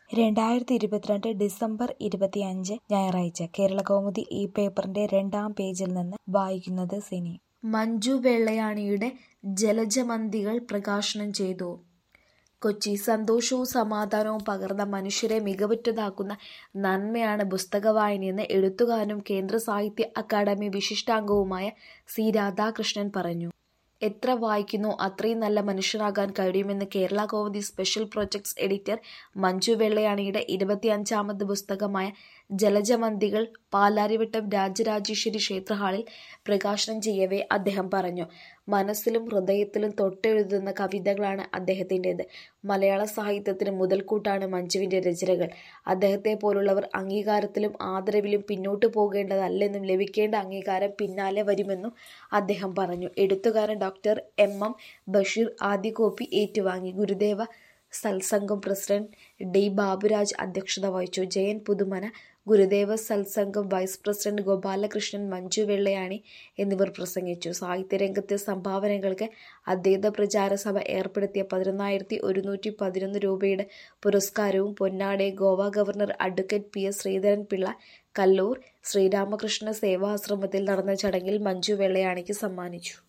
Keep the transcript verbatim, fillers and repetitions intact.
രണ്ടായിരത്തി ഇരുപത്തിരണ്ട് ഡിസംബർ ഇരുപത്തിയഞ്ച് ഞായറാഴ്ച കേരളകൗമുദി ഈ പേപ്പറിന്റെ രണ്ടാം പേജിൽ നിന്ന് വായിക്കുന്നത് സിനി. മഞ്ജു വെള്ളയാണിയുടെ ജലജമന്തികൾ പ്രകാശനം ചെയ്തു. കൊച്ചി. സന്തോഷവും സമാധാനവും പകർന്ന മനുഷ്യരെ മികവുറ്റതാക്കുന്ന നന്മയാണ് പുസ്തകവായനയെന്ന് എഴുത്തുകാരനും കേന്ദ്ര സാഹിത്യ അക്കാദമി വിശിഷ്ടാംഗവുമായ സി രാധാകൃഷ്ണൻ പറഞ്ഞു. എത്ര വായിക്കുന്നോ അത്രയും നല്ല മനുഷ്യനാകാൻ കഴിയുമെന്ന് Kerala Kaumudi special projects editor Manju വെള്ളയാണിയുടെ ഇരുപത്തിയഞ്ചാമത് പുസ്തകമായ ജലജമന്തികൾ പാലാരിവട്ടം രാജരാജേശ്വരി ക്ഷേത്ര ഹാളിൽ പ്രകാശനം ചെയ്യവേ അദ്ദേഹം പറഞ്ഞു. മനസ്സിലും ഹൃദയത്തിലും തൊട്ടെഴുതുന്ന കവിതകളാണ് അദ്ദേഹത്തിൻ്റേത്. മലയാള സാഹിത്യത്തിന് മുതൽക്കൂട്ടാണ് മഞ്ജുവിൻ്റെ രചനകൾ. അദ്ദേഹത്തെ പോലുള്ളവർ അംഗീകാരത്തിലും ആദരവിലും പിന്നോട്ടു പോകേണ്ടതല്ലെന്നും ലഭിക്കേണ്ട അംഗീകാരം പിന്നാലെ വരുമെന്നും അദ്ദേഹം പറഞ്ഞു. എഴുത്തുകാരൻ ഡോക്ടർ എം എം ബഷീർ ആദ്യ കോപ്പി ഏറ്റുവാങ്ങി. ഗുരുദേവ സത്സംഗം പ്രസിഡന്റ് ഡി ബാബുരാജ് അധ്യക്ഷത വഹിച്ചു. ജയൻ പുതുമന, ഗുരുദേവ സത്സംഗം വൈസ് പ്രസിഡന്റ് ഗോപാലകൃഷ്ണൻ, മഞ്ജു വെള്ളയാണി എന്നിവർ പ്രസംഗിച്ചു. സാഹിത്യരംഗത്തെ സംഭാവനകൾക്ക് അദ്വൈത പ്രചാര സഭ ഏർപ്പെടുത്തിയ പതിനൊന്നായിരത്തി ഒരുന്നൂറ്റി പതിനൊന്ന് രൂപയുടെ പുരസ്കാരവും പൊന്നാടി Goa governor advocate P S Sreedharan Pillai Kallur Sreeramakrishna സേവാശ്രമത്തിൽ നടന്ന ചടങ്ങിൽ മഞ്ജു വെള്ളയാണിക്ക് സമ്മാനിച്ചു.